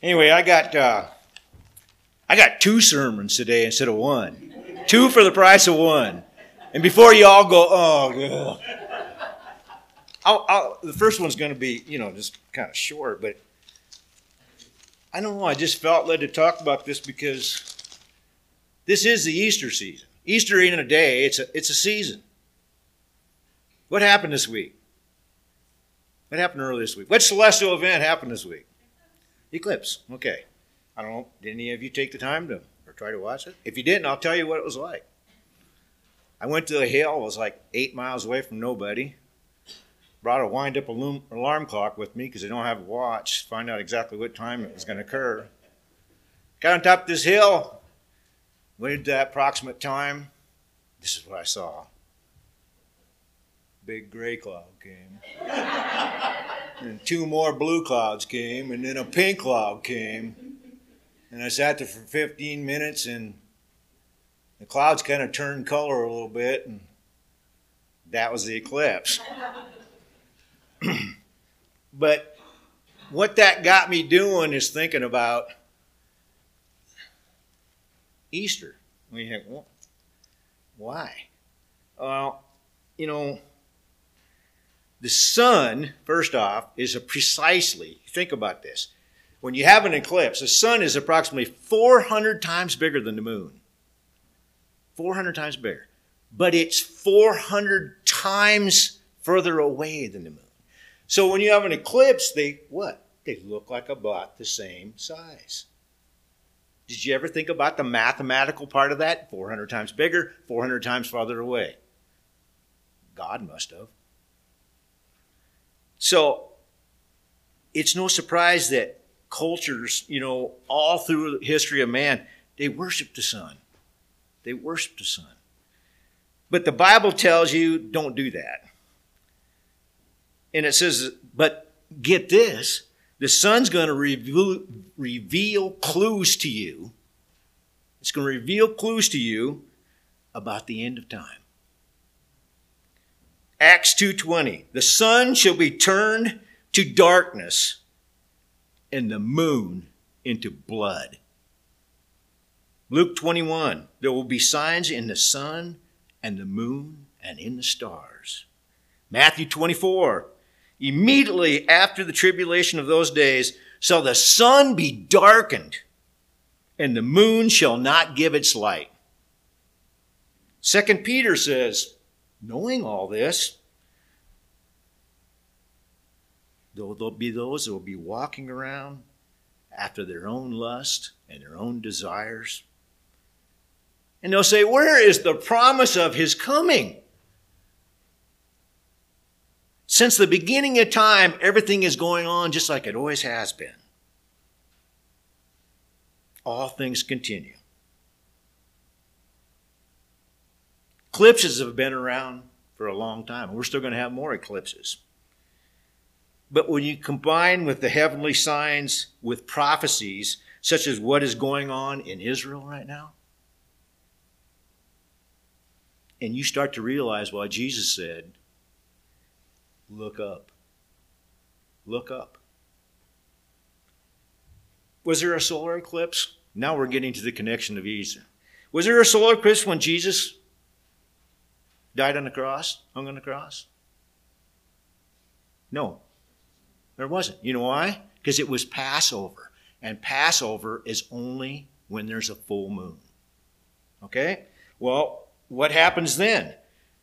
Anyway, I got two sermons today instead of one. Two for the price of one. And before you all go, oh, the first one's going to be, just kind of short, but I don't know. I just felt led to talk about this because this is the Easter season. Easter ain't a day; it's a season. What happened this week? What happened earlier this week? What celestial event happened this week? Eclipse. Okay. I don't know. Did any of you take the time to or try to watch it? If you didn't, I'll tell you what it was like. I went to the hill. It was like 8 miles away from nobody. Brought a wind-up alarm clock with me because I don't have a watch. Find out exactly what time it was going to occur. Got on top of this hill. Waited that approximate time. This is what I saw. Big gray cloud came. And two more blue clouds came. And then a pink cloud came. And I sat there for 15 minutes and the clouds kind of turned color a little bit. And that was the eclipse. But what that got me doing is thinking about Easter. We think, well, why? Well, the sun, first off, is think about this. When you have an eclipse, the sun is approximately 400 times bigger than the moon. 400 times bigger. But it's 400 times further away than the moon. So when you have an eclipse, they look like about the same size. Did you ever think about the mathematical part of that? 400 times bigger, 400 times farther away. God must have. So it's no surprise that cultures, all through the history of man, they worship the sun. They worship the sun. But the Bible tells you don't do that. And it says, but get this, the sun's going to reveal clues to you. It's going to reveal clues to you about the end of time. Acts 2:20, the sun shall be turned to darkness and the moon into blood. Luke 21, there will be signs in the sun and the moon and in the stars. Matthew 24, immediately after the tribulation of those days shall the sun be darkened and the moon shall not give its light. 2 Peter says, knowing all this, there'll be those that will be walking around after their own lust and their own desires. And they'll say, where is the promise of his coming? Since the beginning of time, everything is going on just like it always has been. All things continue. Eclipses have been around for a long time. We're still going to have more eclipses. But when you combine with the heavenly signs with prophecies, such as what is going on in Israel right now, and you start to realize why Jesus said, look up. Look up. Was there a solar eclipse? Now we're getting to the connection of Easter. Was there a solar eclipse when Jesus died on the cross, hung on the cross? No, there wasn't. You know why? Because it was Passover. And Passover is only when there's a full moon. Okay? Well, what happens then?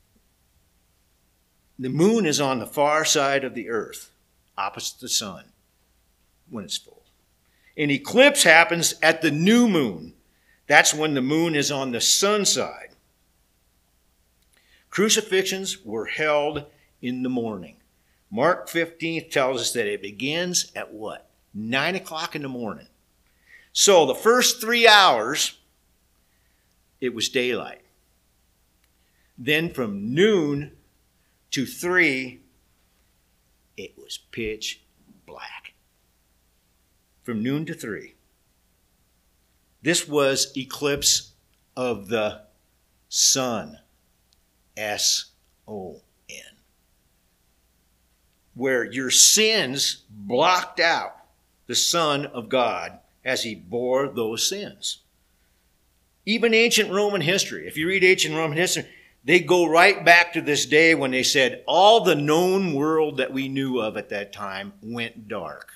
The moon is on the far side of the earth, opposite the sun, when it's full. An eclipse happens at the new moon. That's when the moon is on the sun side. Crucifixions were held in the morning. Mark 15 tells us that it begins at what? 9 o'clock in the morning. So the first 3 hours, it was daylight. Then from noon to 3, it was pitch black. From noon to 3. This was eclipse of the sun. S-O-N. Where your sins blocked out the Son of God as he bore those sins. Even ancient Roman history, if you read ancient Roman history, they go right back to this day when they said all the known world that we knew of at that time went dark.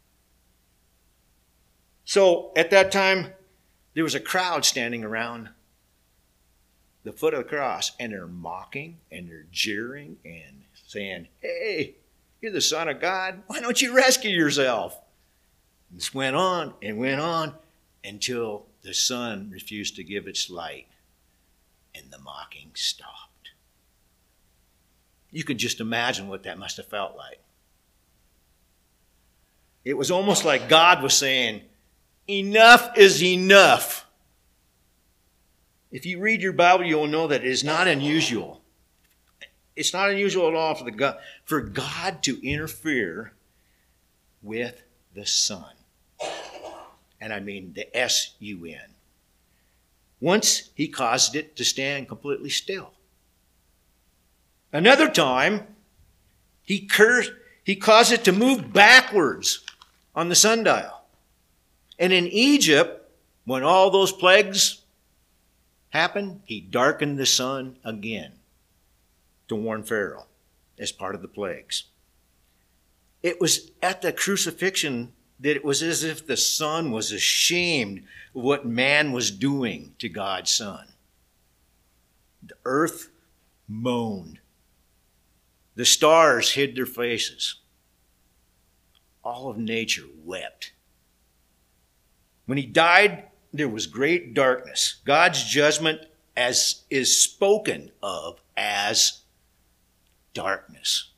So at that time, there was a crowd standing around the foot of the cross, and they're mocking and they're jeering and saying, hey, you're the Son of God. Why don't you rescue yourself? This went on and went on until the sun refused to give its light and the mocking stopped. You can just imagine what that must have felt like. It was almost like God was saying, enough is enough. If you read your Bible, you'll know that it is not unusual. It's not unusual at all for God to interfere with the sun. And I mean the S-U-N. Once he caused it to stand completely still. Another time, he caused it to move backwards on the sundial. And in Egypt, when all those plagues happened, he darkened the sun again to warn Pharaoh as part of the plagues. It was at the crucifixion that it was as if the sun was ashamed of what man was doing to God's Son. The earth moaned. The stars hid their faces. All of nature wept. When he died, there was great darkness. God's judgment is spoken of as darkness.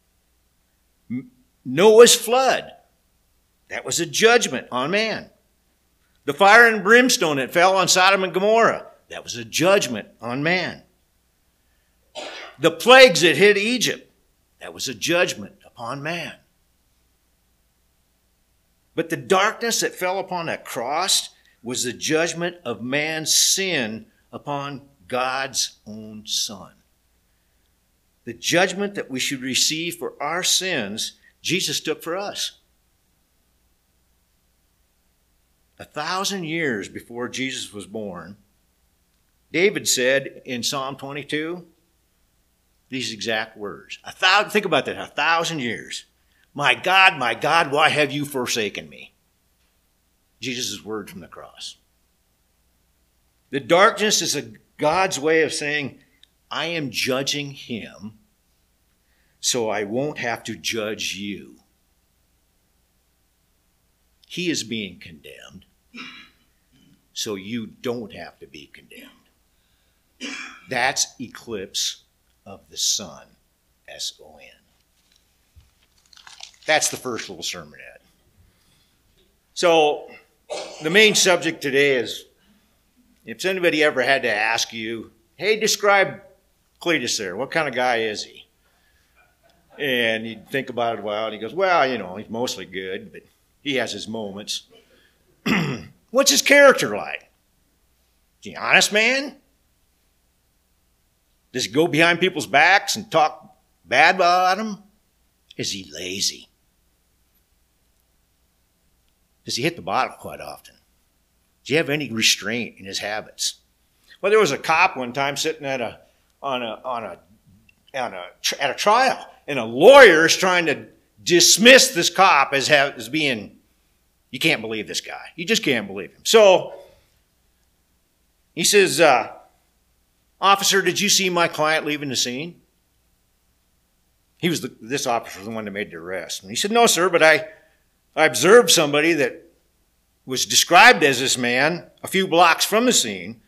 Noah's flood, that was a judgment on man. The fire and brimstone that fell on Sodom and Gomorrah, that was a judgment on man. The plagues that hit Egypt, that was a judgment upon man. But the darkness that fell upon that cross was the judgment of man's sin upon God's own Son. The judgment that we should receive for our sins, Jesus took for us. 1,000 years before Jesus was born, David said in Psalm 22 these exact words. Think about that, 1,000 years. My God, why have you forsaken me? Jesus' words from the cross. The darkness is God's way of saying, I am judging him, so I won't have to judge you. He is being condemned, so you don't have to be condemned. That's eclipse of the sun, S-O-N. That's the first little sermonette. So the main subject today is, if anybody ever had to ask you, hey, describe Cletus there. What kind of guy is he? And you think about it a while, and he goes, well, he's mostly good, but he has his moments. What's his character like? Is he an honest man? Does he go behind people's backs and talk bad about them? Is he lazy? Does he hit the bottle quite often? Does he have any restraint in his habits? Well, there was a cop one time sitting at a trial, and a lawyer is trying to dismiss this cop as being, you can't believe this guy. You just can't believe him. So he says, officer, did you see my client leaving the scene? This officer was the one that made the arrest. And he said, no, sir, but I observed somebody that was described as this man a few blocks from the scene.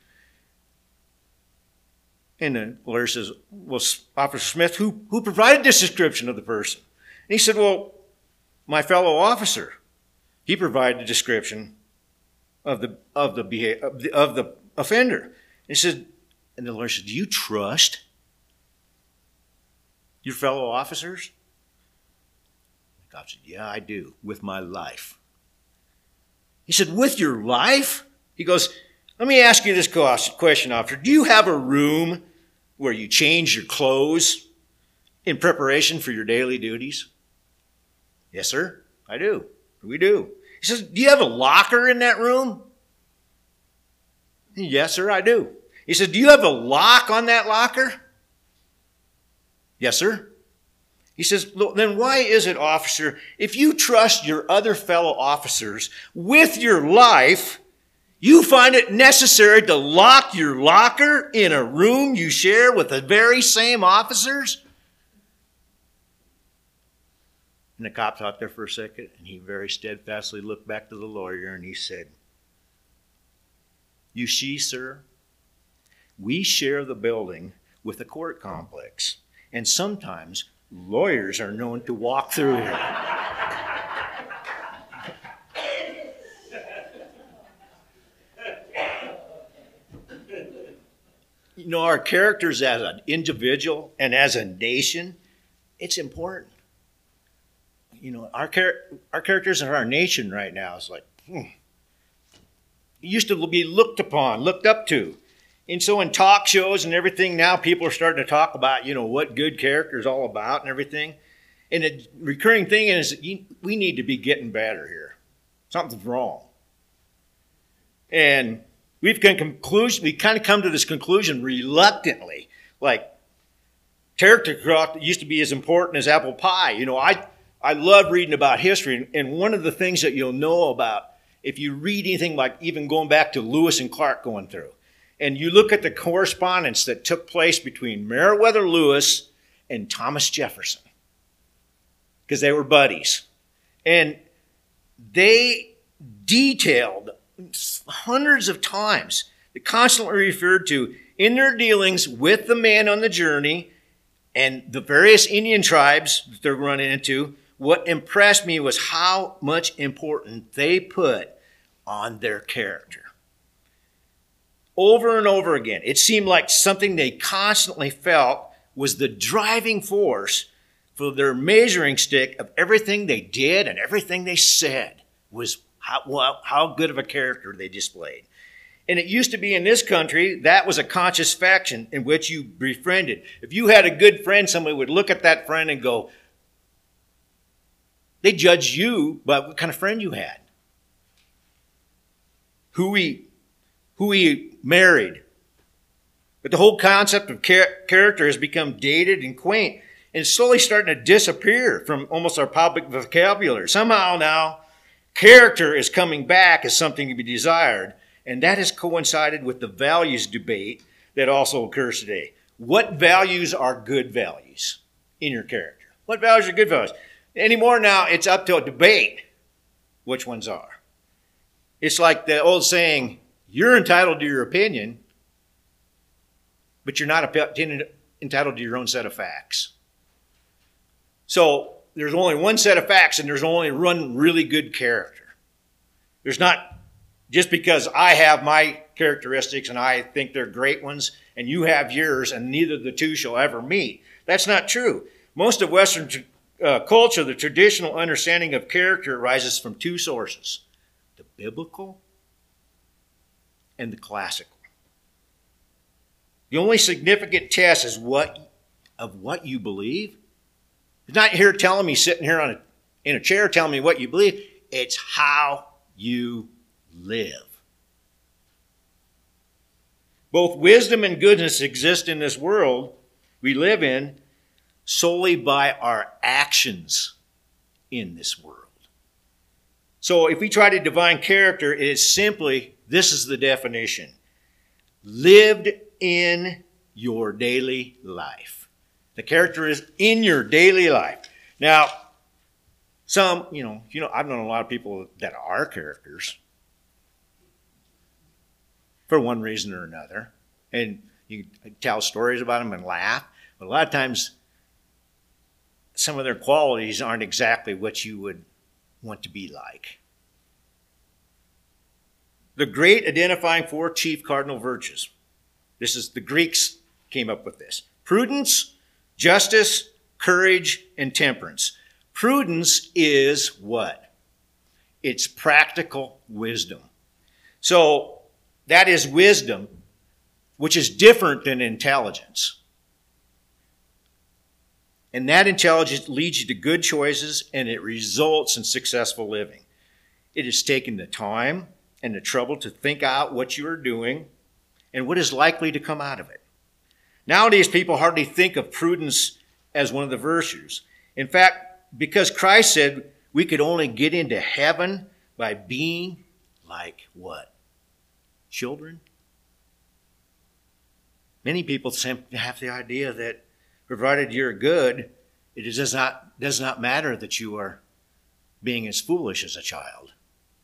And the lawyer says, well, Officer Smith, who provided this description of the person? And he said, well, my fellow officer. He provided the description of the offender. And he said, and the lawyer said, do you trust your fellow officers? The cop said, yeah, I do, with my life. He said, with your life? He goes, let me ask you this question, officer. Do you have a room where you change your clothes in preparation for your daily duties? Yes, sir, I do. We do. He says, do you have a locker in that room? Yes, sir, I do. He says, do you have a lock on that locker? Yes, sir. He says, then why is it, officer, if you trust your other fellow officers with your life, you find it necessary to lock your locker in a room you share with the very same officers? And the cop thought there for a second, and he very steadfastly looked back to the lawyer, and he said, you see, sir, we share the building with a court complex, and sometimes lawyers are known to walk through here. You know, our characters as an individual and as a nation, it's important. You know, our characters in our nation right now is like, it used to be looked upon, looked up to. And so in talk shows and everything, now people are starting to talk about, you know, what good character is all about and everything. And the recurring thing is we need to be getting better here. Something's wrong. And we kind of come to this conclusion reluctantly. Like, character growth used to be as important as apple pie. You know, I love reading about history. And one of the things that you'll know about, if you read anything like even going back to Lewis and Clark going through, and you look at the correspondence that took place between Meriwether Lewis and Thomas Jefferson, because they were buddies. And they detailed hundreds of times, they constantly referred to in their dealings with the man on the journey and the various Indian tribes that they're running into. What impressed me was how much importance they put on their character. Over and over again, it seemed like something they constantly felt was the driving force for their measuring stick of everything they did and everything they said was how good of a character they displayed. And it used to be in this country, that was a conscious faction in which you befriended. If you had a good friend, somebody would look at that friend and go, they judged you by what kind of friend you had. Who he married. But the whole concept of character has become dated and quaint, and it's slowly starting to disappear from almost our public vocabulary. Somehow now, character is coming back as something to be desired, and that has coincided with the values debate that also occurs today. What values are good values in your character? What values are good values? Anymore now, it's up to a debate which ones are. It's like the old saying, you're entitled to your opinion, but you're not entitled to your own set of facts. So there's only one set of facts, and there's only one really good character. There's not, just because I have my characteristics and I think they're great ones, and you have yours, and neither of the two shall ever meet. That's not true. Most of Western culture, the traditional understanding of character arises from two sources, the biblical and the classical. The only significant test is what you believe. It's not here telling me, sitting here in a chair telling me what you believe. It's how you live. Both wisdom and goodness exist in this world we live in solely by our actions in this world. So if we try to define character, it is simply, this is the definition: lived in your daily life. The character is in your daily life. Now, some, I've known a lot of people that are characters for one reason or another. And you tell stories about them and laugh. But a lot of times, some of their qualities aren't exactly what you would want to be like. The great identifying four chief cardinal virtues. This is, the Greeks came up with this: prudence, justice, courage, and temperance. Prudence is what? It's practical wisdom. So that is wisdom, which is different than intelligence. And that intelligence leads you to good choices, and it results in successful living. It is taking the time and the trouble to think out what you are doing and what is likely to come out of it. Nowadays, people hardly think of prudence as one of the virtues. In fact, because Christ said we could only get into heaven by being like what? Children? Many people have the idea that provided you're good, it does not matter that you are being as foolish as a child.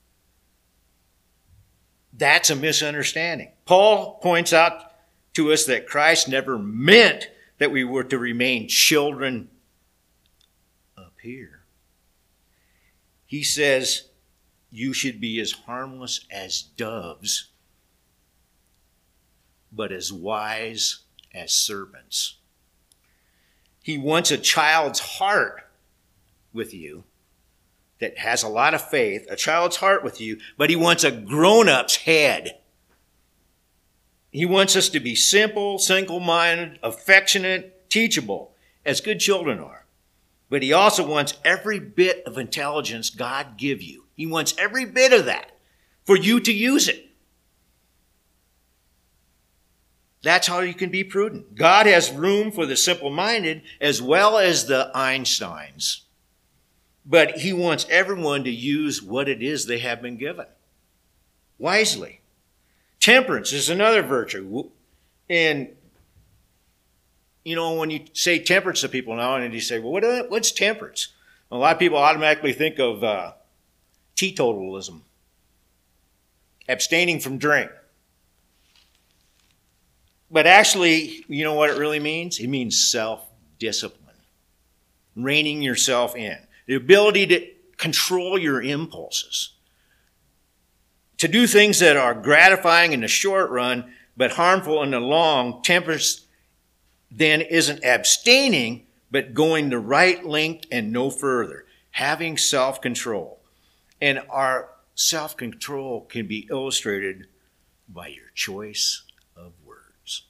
That's a misunderstanding. Paul points out to us that Christ never meant that we were to remain children up here. He says you should be as harmless as doves, but as wise as serpents. He wants a child's heart with you that has a lot of faith, a child's heart with you, but he wants a grown-up's head. He wants us to be simple, single-minded, affectionate, teachable, as good children are. But he also wants every bit of intelligence God give you. He wants every bit of that for you to use it. That's how you can be prudent. God has room for the simple-minded as well as the Einsteins. But he wants everyone to use what it is they have been given wisely. Temperance is another virtue. And, you know, when you say temperance to people now, and you say, well, what's temperance? A lot of people automatically think of teetotalism, abstaining from drink. But actually, you know what it really means? It means self-discipline, reining yourself in, the ability to control your impulses, to do things that are gratifying in the short run but harmful in the long. Temperance then isn't abstaining, but going the right length and no further, having self-control. And our self-control can be illustrated by your choice of words.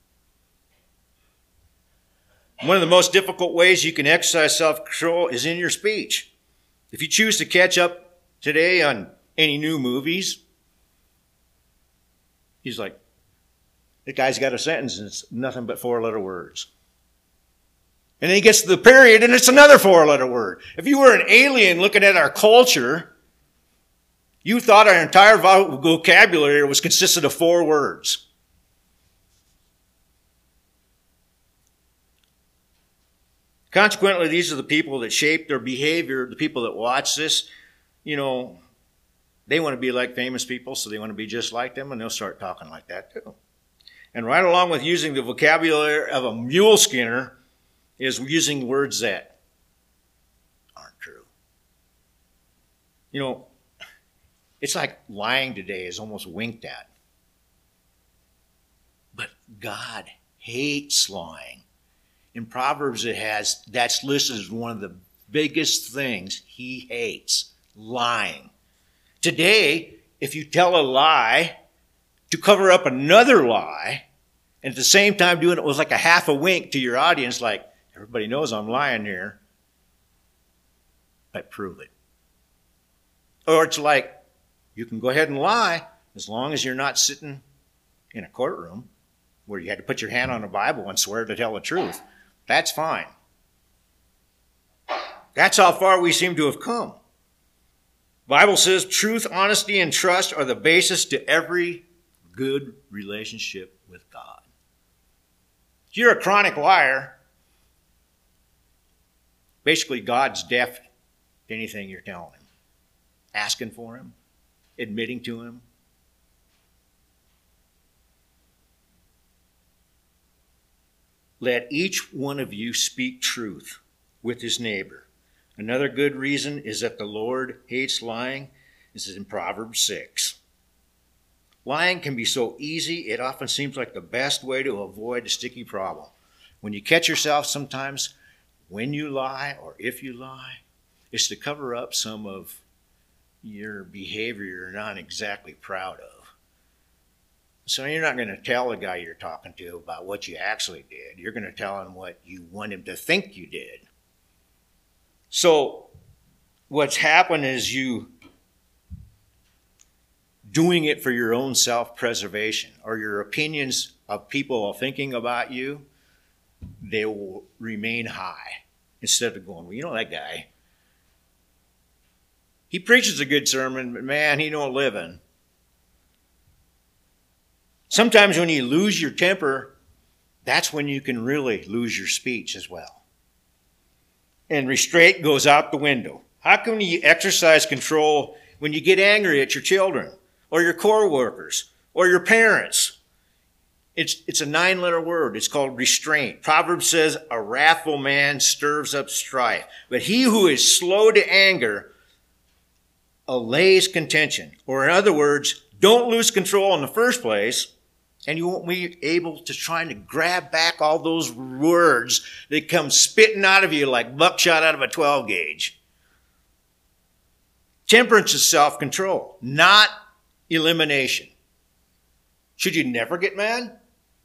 One of the most difficult ways you can exercise self-control is in your speech. If you choose to catch up today on any new movies, he's like, the guy's got a sentence and it's nothing but 4-letter words. And then he gets to the period and it's another 4-letter word. If you were an alien looking at our culture, you thought our entire vocabulary was consisted of 4 words. Consequently, these are the people that shape their behavior, the people that watch this. You know, they want to be like famous people, so they want to be just like them, and they'll start talking like that too. And right along with using the vocabulary of a mule skinner is using words that aren't true. You know, it's like lying today is almost winked at. But God hates lying. In Proverbs that's listed as one of the biggest things he hates, lying. Today, if you tell a lie to cover up another lie, and at the same time doing it was like a half a wink to your audience, like, everybody knows I'm lying here, but prove it. Or it's like, you can go ahead and lie as long as you're not sitting in a courtroom where you had to put your hand on a Bible and swear to tell the truth. That's fine. That's how far we seem to have come. The Bible says truth, honesty, and trust are the basis to every good relationship with God. If you're a chronic liar, basically God's deaf to anything you're telling him, asking for him, admitting to him. Let each one of you speak truth with his neighbor. Another good reason is that the Lord hates lying. This is in Proverbs 6. Lying can be so easy, it often seems like the best way to avoid a sticky problem. When you catch yourself sometimes, when you lie or if you lie, it's to cover up some of your behavior you're not exactly proud of. So you're not going to tell the guy you're talking to about what you actually did. You're going to tell him what you want him to think you did. So what's happened is you doing it for your own self-preservation or your opinions of people thinking about you, they will remain high instead of going, well, you know that guy. He preaches a good sermon, but man, he don't live in. Sometimes when you lose your temper, that's when you can really lose your speech as well. And restraint goes out the window. How can you exercise control when you get angry at your children or your coworkers or your parents? It's a 9-letter word. It's called restraint. Proverbs says, a wrathful man stirs up strife, but he who is slow to anger allays contention. Or in other words, don't lose control in the first place, and you won't be able to try to grab back all those words that come spitting out of you like buckshot out of a 12 gauge. Temperance is self-control, not elimination. Should you never get mad?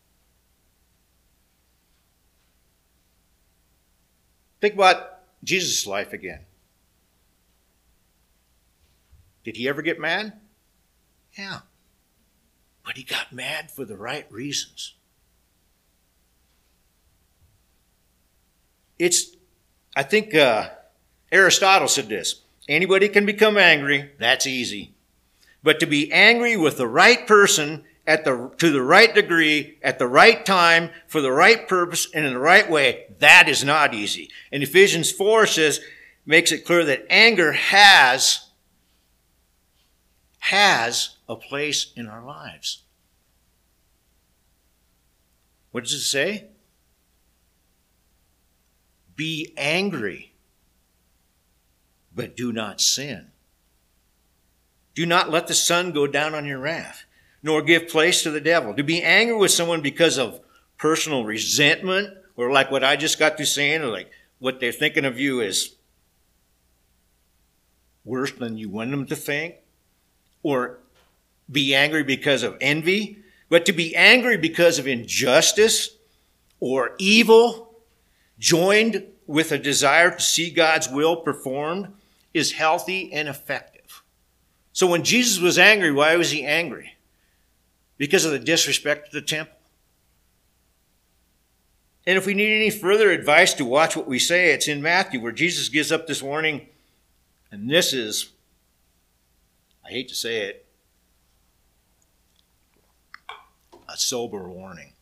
Think about Jesus' life again. Did he ever get mad? Yeah. But he got mad for the right reasons. I think Aristotle said this. Anybody can become angry. That's easy. But to be angry with the right person to the right degree, at the right time, for the right purpose, and in the right way, that is not easy. And Ephesians 4 makes it clear that anger has a place in our lives. What does it say? Be angry, but do not sin. Do not let the sun go down on your wrath, nor give place to the devil. To be angry with someone because of personal resentment, or like what I just got through saying, or like what they're thinking of you is worse than you want them to think, or be angry because of envy, but to be angry because of injustice or evil, joined with a desire to see God's will performed, is healthy and effective. So when Jesus was angry, why was he angry? Because of the disrespect to the temple. And if we need any further advice to watch what we say, it's in Matthew, where Jesus gives up this warning. And this is, I hate to say it, a sober warning.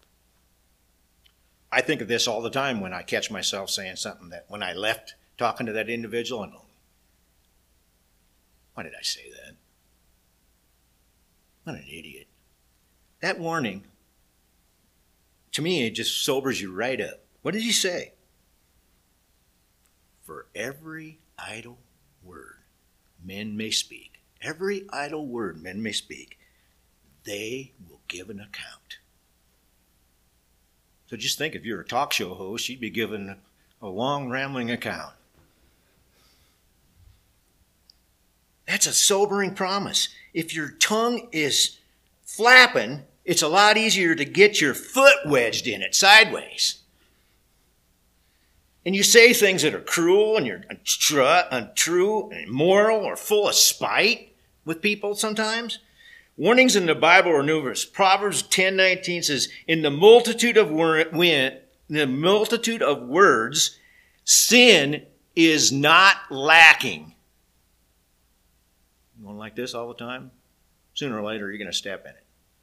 I think of this all the time when I catch myself saying something that when I left talking to that individual, I go, why did I say that? What an idiot. That warning, to me, it just sobers you right up. What did he say? For every idle word men may speak, every idle word men may speak, they will give an account. So just think, if you're a talk show host, you'd be given a long, rambling account. That's a sobering promise. If your tongue is flapping, it's a lot easier to get your foot wedged in it sideways. And you say things that are cruel and you're untrue and immoral or full of spite with people sometimes. Warnings in the Bible are numerous. Proverbs 10:19 says, in the multitude of words, sin is not lacking. You want like this all the time? Sooner or later, you're going to step in it.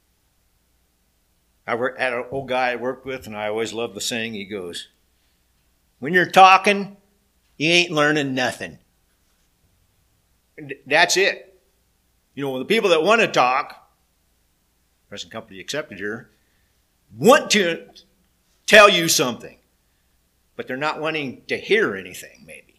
I had an old guy I worked with, and I always loved the saying. He goes, when you're talking, you ain't learning nothing. And that's it. You know, the people that want to talk, present company accepted here, want to tell you something, but they're not wanting to hear anything, maybe.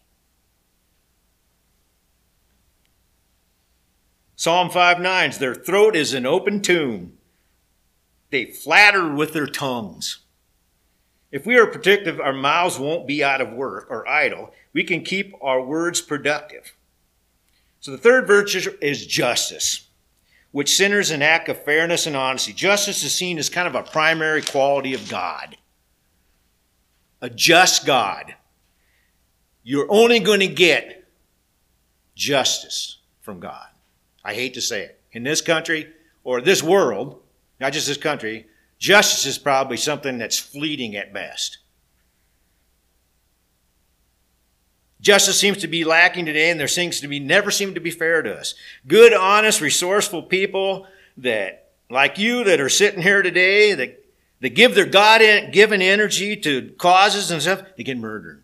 Psalm 5:9, their throat is an open tomb. They flatter with their tongues. If we are protective, our mouths won't be out of work or idle. We can keep our words productive. So the third virtue is justice, which centers an act of fairness and honesty. Justice is seen as kind of a primary quality of God. A just God. You're only going to get justice from God. I hate to say it. in this country or this world, not just this country, justice is probably something that's fleeting at best. Justice seems to be lacking today, and never seem to be fair to us. Good, honest, resourceful people that, like you, that are sitting here today, that give their God-given energy to causes and stuff, they get murdered.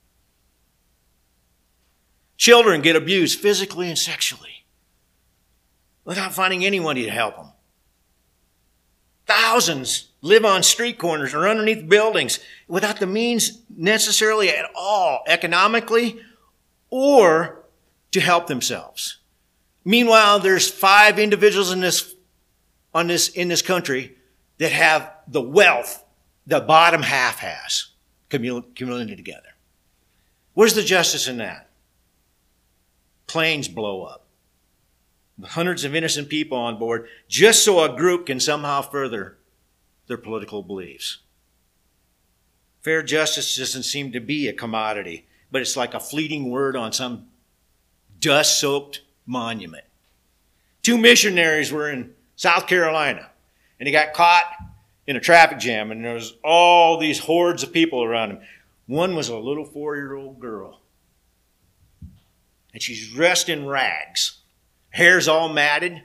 Children get abused physically and sexually without finding anyone to help them. Thousands live on street corners or underneath buildings without the means necessarily at all, economically or to help themselves. Meanwhile, there's 5 individuals in this country that have the wealth the bottom half has accumulated together. Where's the justice in that? Planes blow up with hundreds of innocent people on board just so a group can somehow further their political beliefs. Fair justice doesn't seem to be a commodity, but it's like a fleeting word on some dust-soaked monument. 2 missionaries were in South Carolina, and they got caught in a traffic jam, and there was all these hordes of people around them. One was a little 4-year-old girl, and she's dressed in rags. Hair's all matted.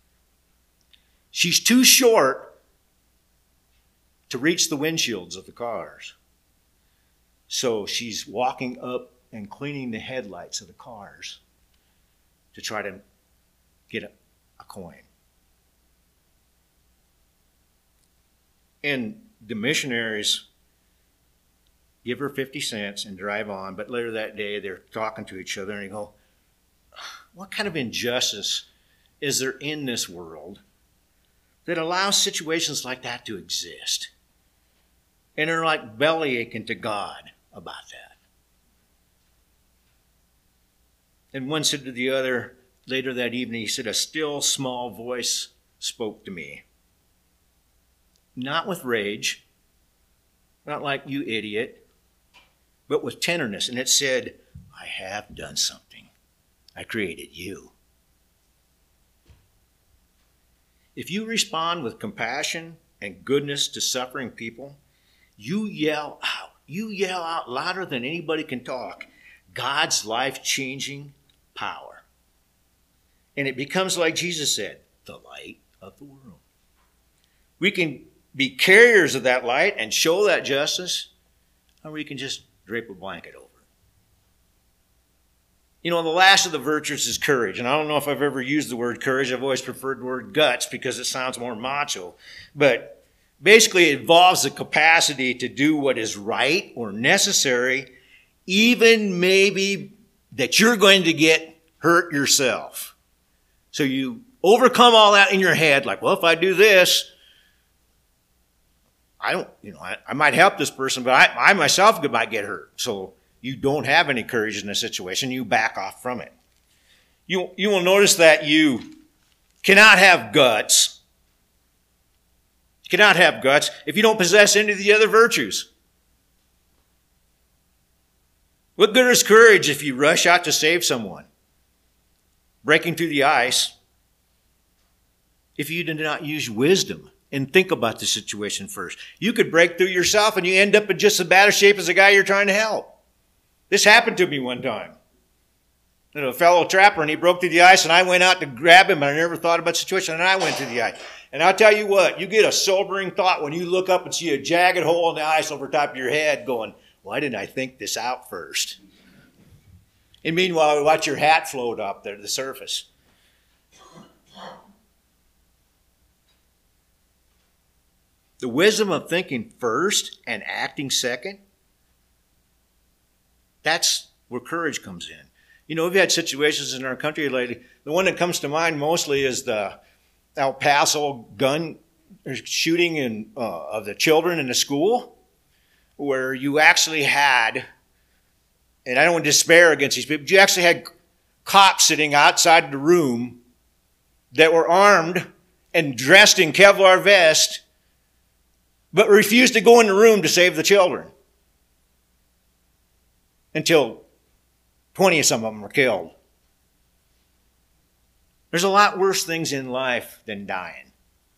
She's too short to reach the windshields of the cars. So she's walking up and cleaning the headlights of the cars to try to get a coin. And the missionaries give her 50 cents and drive on, but later that day they're talking to each other and they go, what kind of injustice is there in this world that allows situations like that to exist? And they're like belly aching to God about that. And one said to the other later that evening, he said, a still small voice spoke to me. Not with rage, not like you idiot, but with tenderness. And it said, I have done something. I created you. If you respond with compassion and goodness to suffering people, you yell out. You yell out louder than anybody can talk. God's life-changing power. And it becomes like Jesus said, the light of the world. We can be carriers of that light and show that justice, or we can just drape a blanket over it. You know, the last of the virtues is courage. And I don't know if I've ever used the word courage. I've always preferred the word guts because it sounds more macho. But basically it involves the capacity to do what is right or necessary, even maybe that you're going to get hurt yourself. So you overcome all that in your head, like, well, if I do this, I might help this person, but I myself might get hurt. So you don't have any courage in this situation. You back off from it. You will notice that you cannot have guts. You cannot have guts if you don't possess any of the other virtues. What good is courage if you rush out to save someone, breaking through the ice, if you do not use wisdom and think about the situation first? You could break through yourself and you end up in just as bad a shape as the guy you're trying to help. This happened to me one time. A fellow trapper, and he broke through the ice, and I went out to grab him, and I never thought about the situation, and I went through the ice. And I'll tell you what, you get a sobering thought when you look up and see a jagged hole in the ice over top of your head going, why didn't I think this out first? And meanwhile, watch your hat float up there to the surface. The wisdom of thinking first and acting second, that's where courage comes in. You know, we've had situations in our country lately. The one that comes to mind mostly is the El Paso gun shooting of the children in the school, where you actually had, and I don't want to despair against these people, but you actually had cops sitting outside the room that were armed and dressed in Kevlar vests, but refused to go in the room to save the children until 20 of some of them were killed. There's a lot worse things in life than dying.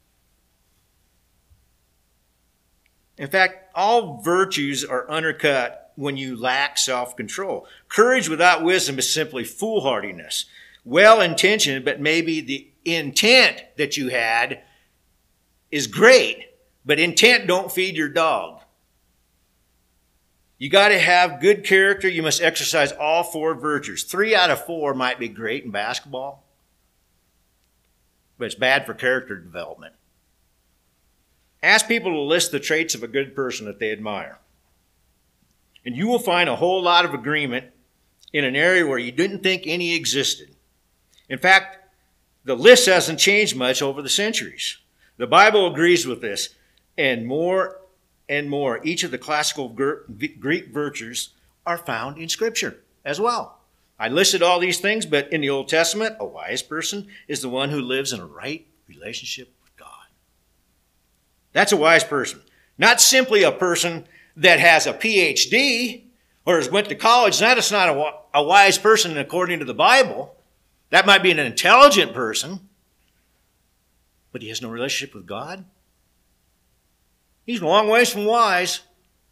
In fact, all virtues are undercut when you lack self-control. Courage without wisdom is simply foolhardiness. Well-intentioned, but maybe the intent that you had is great, but intent don't feed your dog. You got to have good character. You must exercise all 4 virtues. 3 out of 4 might be great in basketball, but it's bad for character development. Ask people to list the traits of a good person that they admire. And you will find a whole lot of agreement in an area where you didn't think any existed. In fact, the list hasn't changed much over the centuries. The Bible agrees with this, and more. Each of the classical Greek virtues are found in Scripture as well. I listed all these things, but in the Old Testament, a wise person is the one who lives in a right relationship with God. That's a wise person. Not simply a person that has a PhD or has went to college. That's not a wise person according to the Bible. That might be an intelligent person, but he has no relationship with God. He's a long ways from wise.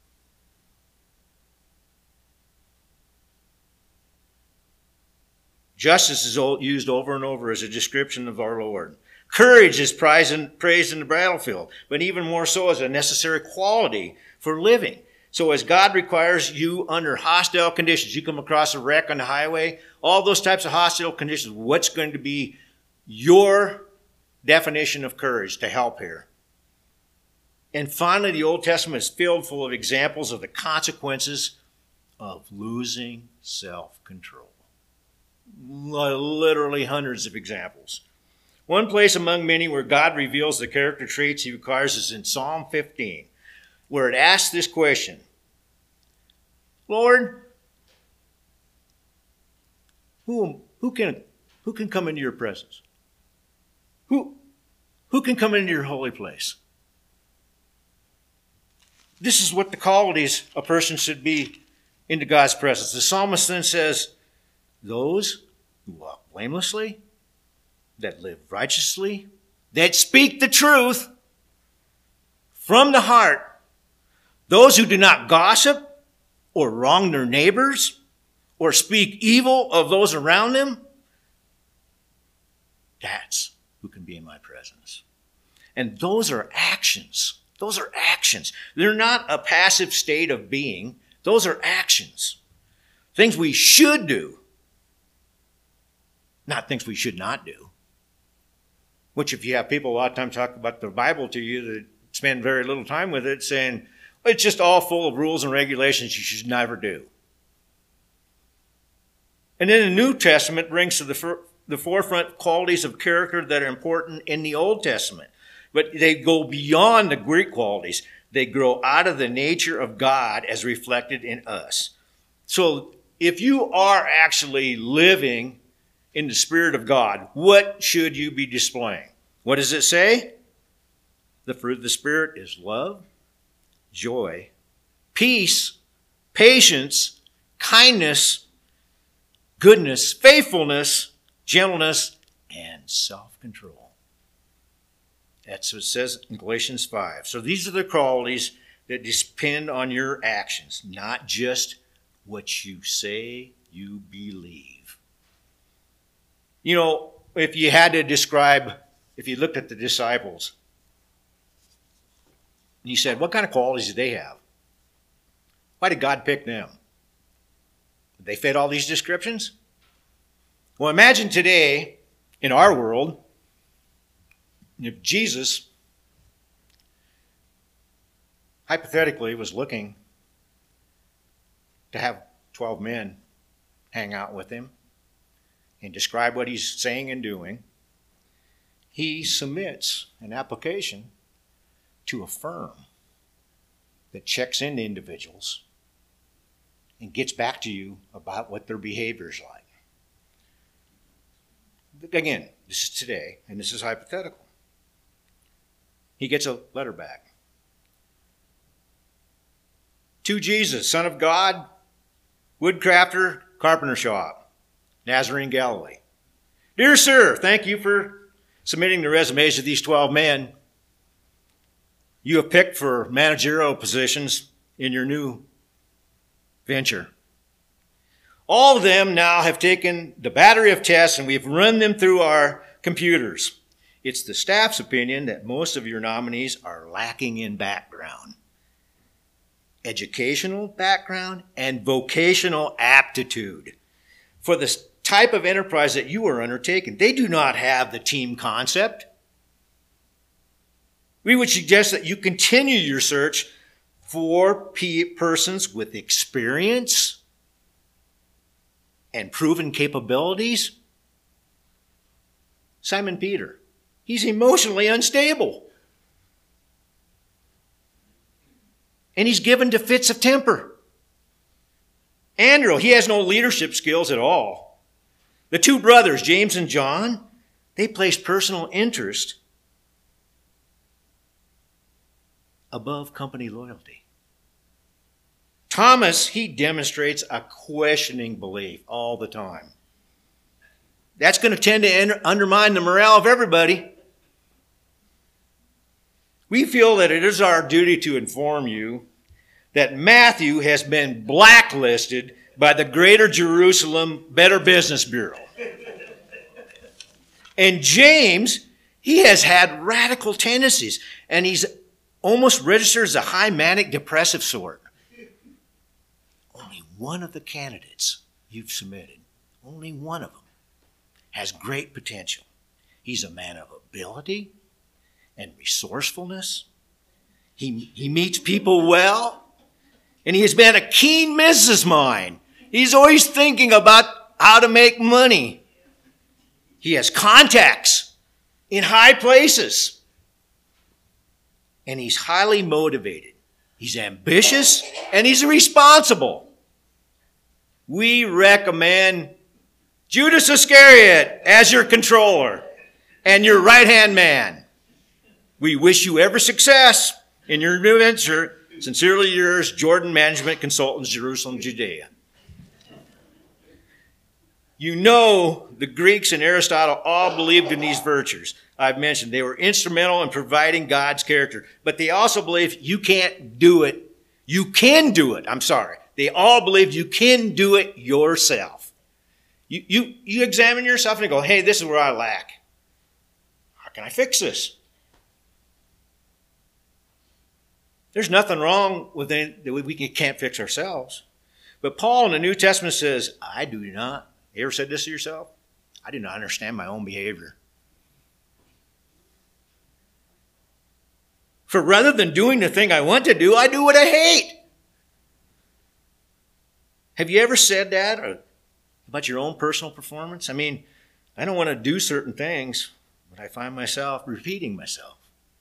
Justice is used over and over as a description of our Lord. Courage is praised in the battlefield, but even more so as a necessary quality for living. So as God requires you under hostile conditions, you come across a wreck on the highway, all those types of hostile conditions, what's going to be your definition of courage to help here? And finally, the Old Testament is filled full of examples of the consequences of losing self-control. Literally hundreds of examples. One place among many where God reveals the character traits he requires is in Psalm 15, where it asks this question: Lord, who can come into your presence? Who can come into your holy place? This is what the qualities a person should be into God's presence. The psalmist then says, those who walk blamelessly, that live righteously, that speak the truth from the heart, those who do not gossip or wrong their neighbors or speak evil of those around them, that's who can be in my presence. And those are actions. Those are actions. They're not a passive state of being. Those are actions. Things we should do, not things we should not do. Which if you have people a lot of times talk about the Bible to you that spend very little time with it, saying, it's just all full of rules and regulations you should never do. And then the New Testament brings to the forefront qualities of character that are important in the Old Testament. But they go beyond the Greek qualities. They grow out of the nature of God as reflected in us. So if you are actually living in the Spirit of God, what should you be displaying? What does it say? The fruit of the Spirit is love, joy, peace, patience, kindness, goodness, faithfulness, gentleness, and self-control. That's what it says in Galatians 5. So these are the qualities that depend on your actions, not just what you say you believe. You know, if you had to describe, if you looked at the disciples, and you said, what kind of qualities did they have? Why did God pick them? Did they fit all these descriptions? Well, imagine today, in our world, if Jesus, hypothetically, was looking to have 12 men hang out with him and describe what he's saying and doing, he submits an application to a firm that checks into individuals and gets back to you about what their behavior is like. Again, this is today, and this is hypothetical. He gets a letter back. To Jesus, Son of God, woodcrafter, carpenter shop, Nazarene, Galilee. Dear sir, thank you for submitting the resumes of these 12 men you have picked for managerial positions in your new venture. All of them now have taken the battery of tests and we've run them through our computers. It's the staff's opinion that most of your nominees are lacking in background, educational background, and vocational aptitude for the type of enterprise that you are undertaking. They do not have the team concept. We would suggest that you continue your search for persons with experience and proven capabilities. Simon Peter, he's emotionally unstable. And he's given to fits of temper. Andrew, he has no leadership skills at all. The two brothers, James and John, they place personal interest above company loyalty. Thomas, he demonstrates a questioning belief all the time. That's going to tend to undermine the morale of everybody. We feel that it is our duty to inform you that Matthew has been blacklisted by the Greater Jerusalem Better Business Bureau. And James, he has had radical tendencies, and he's almost registered as a high manic depressive sort. Only one of the candidates you've submitted, only one of them, has great potential. He's a man of ability and resourcefulness. He meets people well, and he has been a keen business mind. He's always thinking about how to make money. He has contacts in high places. And he's highly motivated. He's ambitious and he's responsible. We recommend Judas Iscariot as your controller and your right-hand man. We wish you every success in your new venture. Sincerely yours, Jordan Management Consultants, Jerusalem, Judea. You know the Greeks and Aristotle all believed in these virtues. I've mentioned they were instrumental in providing God's character, but they also believed you can't do it. You can do it. I'm sorry. They all believed you can do it yourself. You examine yourself and go, hey, this is where I lack. How can I fix this? There's nothing wrong with it that we can't fix ourselves. But Paul in the New Testament says, I do not. You ever said this to yourself? I do not understand my own behavior. For rather than doing the thing I want to do, I do what I hate. Have you ever said that about your own personal performance? I mean, I don't want to do certain things, but I find myself repeating myself.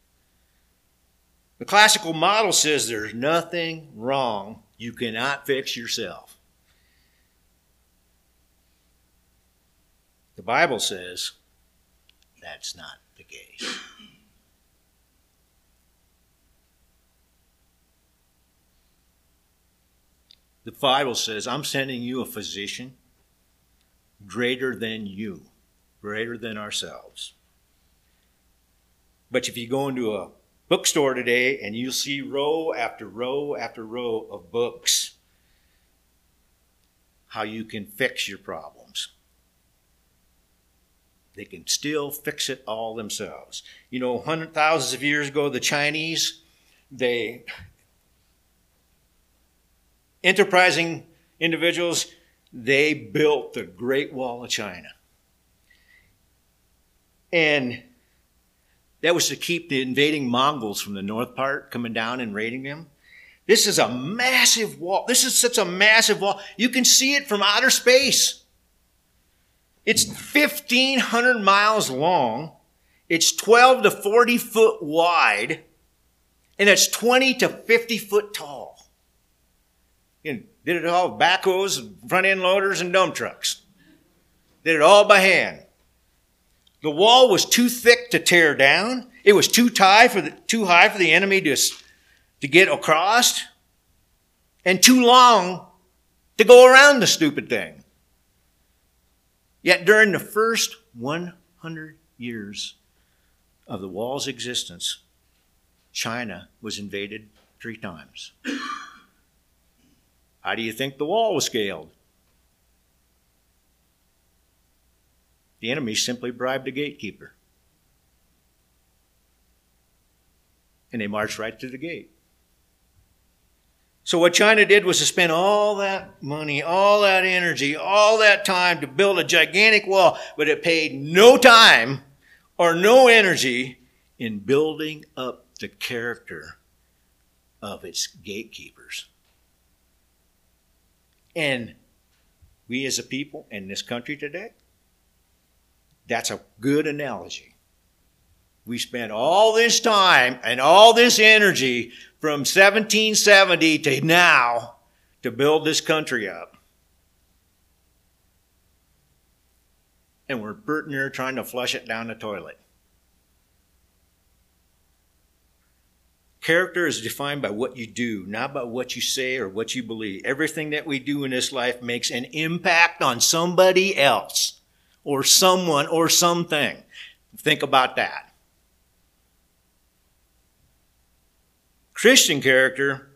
The classical model says there's nothing wrong. You cannot fix yourself. The Bible says that's not the case. The Bible says, I'm sending you a physician greater than you, greater than ourselves. But if you go into a bookstore today and you'll see row after row after row of books, how you can fix your problems. They can still fix it all themselves. You know, thousands of years ago, the Chinese, enterprising individuals, they built the Great Wall of China. And that was to keep the invading Mongols from the north part coming down and raiding them. This is a massive wall. This is such a massive wall. You can see it from outer space. It's 1,500 miles long. It's 12 to 40 foot wide. And it's 20 to 50 foot tall. You did it all with backhoes, front-end loaders, and dump trucks. Did it all by hand. The wall was too thick to tear down. It was too high for the enemy to get across. And too long to go around the stupid thing. Yet during the First 100 years of the wall's existence, China was invaded 3 times. How do you think the wall was scaled? The enemy simply bribed the gatekeeper. And they marched right through the gate. So what China did was to spend all that money, all that energy, all that time to build a gigantic wall, but it paid no time or no energy in building up the character of its gatekeepers. And we as a people in this country today, that's a good analogy. We spent all this time and all this energy from 1770 to now to build this country up. And we're burdened there trying to flush it down the toilet. Character is defined by what you do, not by what you say or what you believe. Everything that we do in this life makes an impact on somebody else or someone or something. Think about that. Christian character,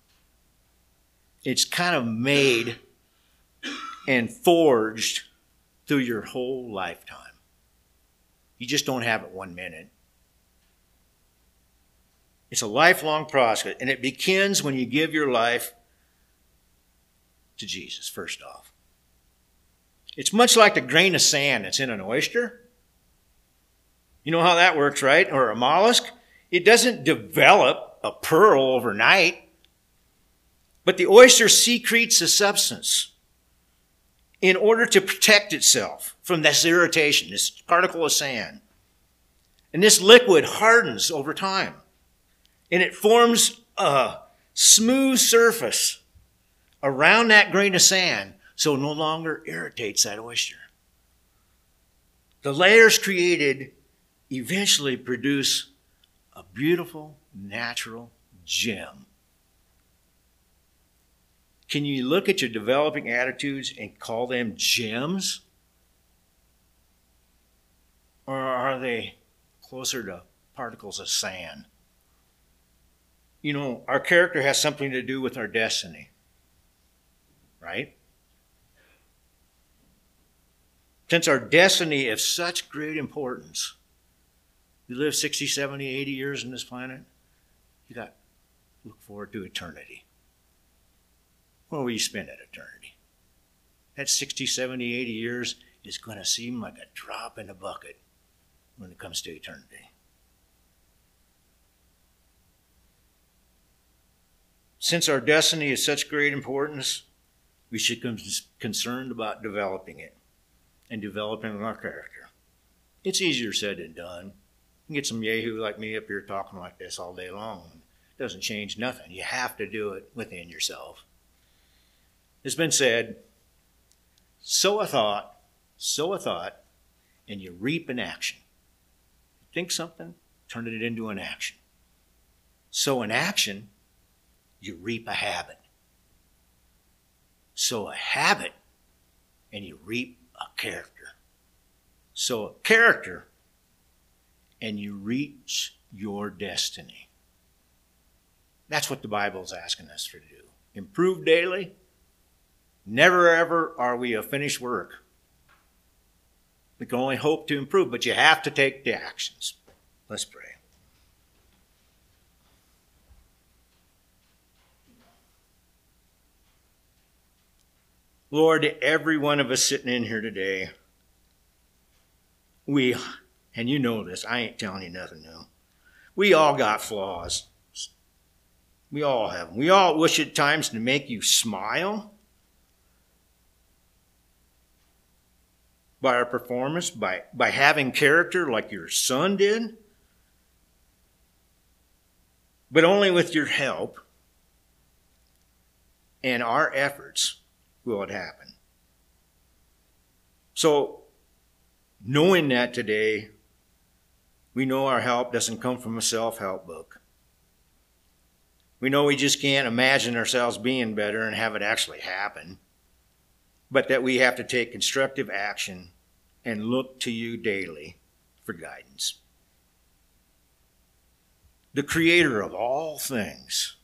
it's kind of made and forged through your whole lifetime. You just don't have it 1 minute. It's a lifelong process, and it begins when you give your life to Jesus, first off. It's much like the grain of sand that's in an oyster. You know how that works, right? Or a mollusk. It doesn't develop a pearl overnight, but the oyster secretes a substance in order to protect itself from this irritation, this particle of sand. And this liquid hardens over time, and it forms a smooth surface around that grain of sand so it no longer irritates that oyster. The layers created eventually produce a beautiful, natural gem. Can you look at your developing attitudes and call them gems? Or are they closer to particles of sand? You know, our character has something to do with our destiny, right? Since our destiny is such great importance, you live 60, 70, 80 years on this planet, you got to look forward to eternity. Where will you spend that eternity? That 60, 70, 80 years is going to seem like a drop in the bucket when it comes to eternity. Since our destiny is such great importance, we should be concerned about developing it and developing our character. It's easier said than done. You can get some yahoo like me up here talking like this all day long. It doesn't change nothing. You have to do it within yourself. It's been said, sow a thought, and you reap an action. Think something, turn it into an action. Sow an action, you reap a habit. Sow a habit, and you reap a character. Sow a character, and you reach your destiny. That's what the Bible is asking us to do. Improve daily. Never ever are we a finished work. We can only hope to improve, but you have to take the actions. Let's pray. Lord, every one of us sitting in here today, and you know this, I ain't telling you nothing new. We all got flaws. We all have them. We all wish at times to make you smile by our performance, by having character like your son did. But only with your help and our efforts will it happen. So, knowing that today, we know our help doesn't come from a self-help book. We know we just can't imagine ourselves being better and have it actually happen, but that we have to take constructive action and look to you daily for guidance. The creator of all things,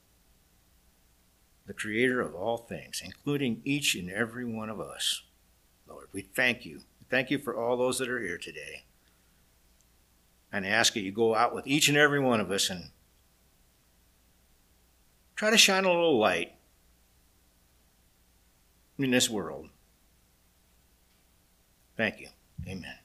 including each and every one of us. Lord, we thank you. Thank you for all those that are here today. And I ask that you go out with each and every one of us and try to shine a little light in this world. Thank you. Amen.